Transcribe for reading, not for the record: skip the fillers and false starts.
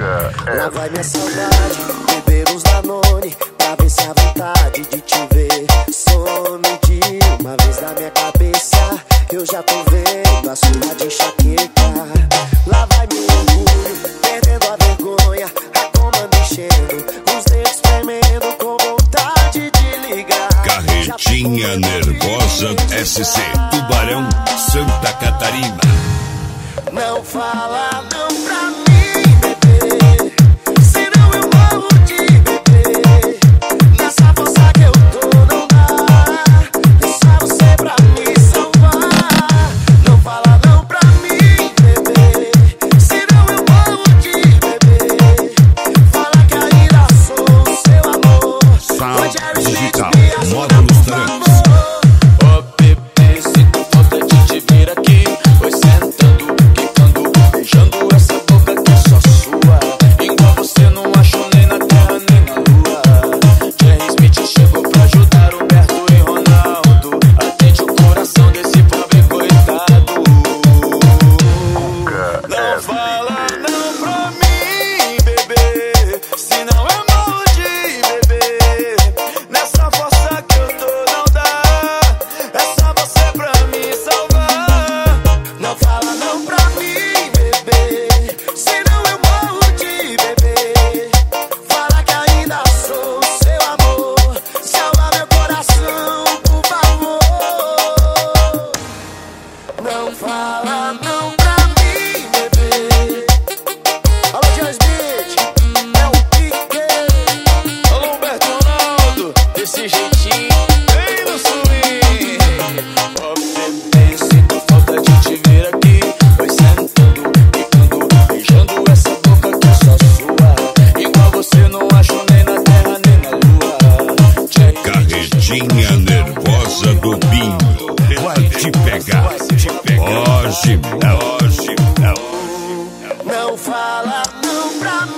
Lá vai minha saudade, beber uns Danone, pra ver se a vontade de te ver some de uma vez na minha cabeça. Eu já tô vendo a sua de enxaqueca. Lá vai meu orgulho, perdendo a vergonha, a coma mexendo, os dedos tremendo com vontade de ligar. Carretinha Nervosa SC, Tubarão, Santa Catarina. Não fala não pra mim, bebê, senão eu morro de bebê. Nessa força que eu tô não dá, é só você pra me salvar. Não fala não pra mim, bebê, senão eu morro de bebê. Fala que ainda sou o seu amor. Sound Digital, Módulos Trans. Ó bebê, sinto falta de te ver aqui. Foi sentando, quicando, beijando essa boca que é só sua. Igual você não achou nem na terra nem na lua. Jerry Smith chegou pra ajudar Humberto e Ronaldo. Atende o coração desse pobre coitado. Não fala não pra mim, bebê, senão eu morro de bebê. Nessa força que eu tô não dá, é só você pra me salvar. Não fala não pra mim, bebê, senão eu morro de bebê. Fala que ainda sou o seu amor. Salva meu coração, por favor. Não fala não pra mim, bebê. Alô, Jerry Smith, é o Pique. Alô, Humberto Ronaldo, desse jeitinho, bem no swing. Ó bebê, sinto falta de te ver aqui. Foi sentando, quicando, beijando essa boca que é só sua. Igual você não achou nem na terra nem na lua. Jerry Carretinha Nervosa do Binho. Vai te pegar. Hoje não. Não fala não pra mim.